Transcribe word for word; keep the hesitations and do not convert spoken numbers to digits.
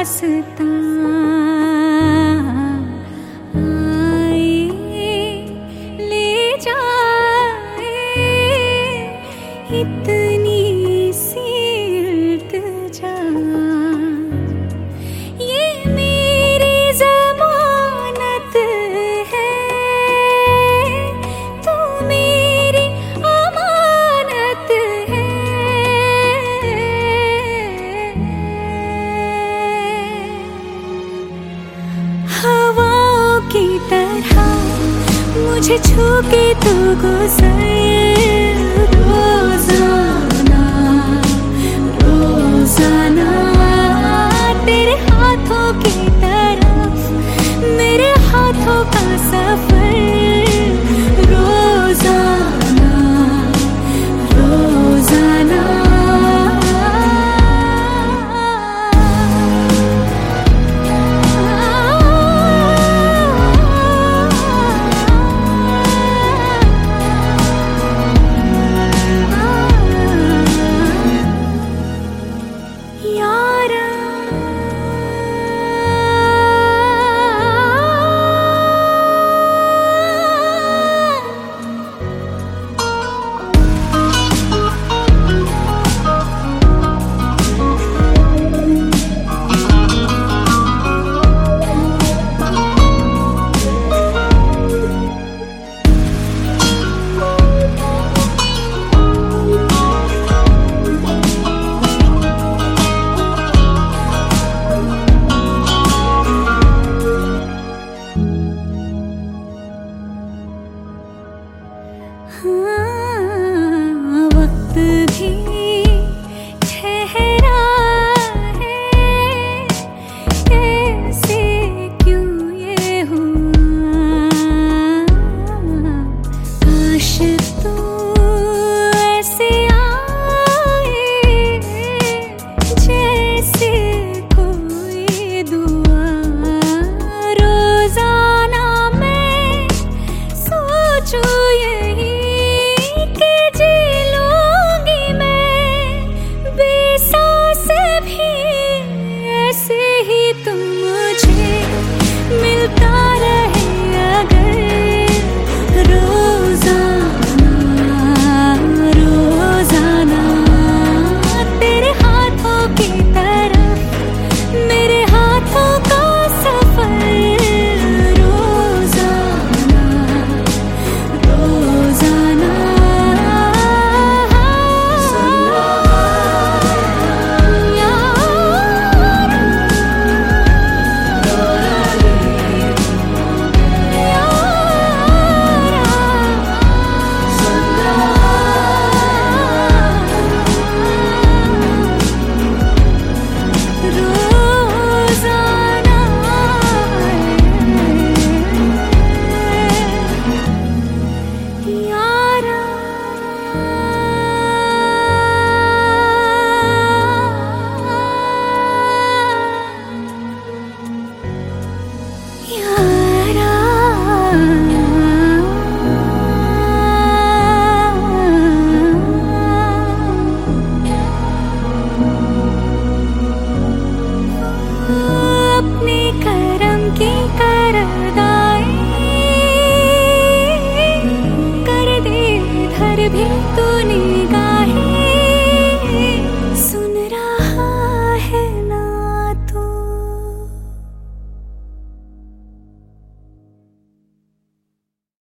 दास्तां आए ले जाए, इतनी सी इल्तिजा। ये मेरी ज़मानत है, तू मेरी अमानत है। हवाओं की तरह मुझे छू के तू गुजर, रोज़ाना रोज़ाना तेरे हाथों की तरफ मेरे हाथों का सफर। रोज़ाना रोज़ाना वक्त भी ठहरा है, ऐसे क्यों ये हुआ। काश तू ऐसे आए जैसे कोई दुआ। रोज़ाना मैं सोचूं यही कि जी लूंगी मैं बेसास भी, ऐसे ही तुम मुझे मिलता रहे अगर। रोज़ाना रोज़ाना तेरे हाथों की तरफ मेरे हाथों का सफर। रोज़ाना रोज़ाना अपने करम की करदाई कर दे इधर भी तू।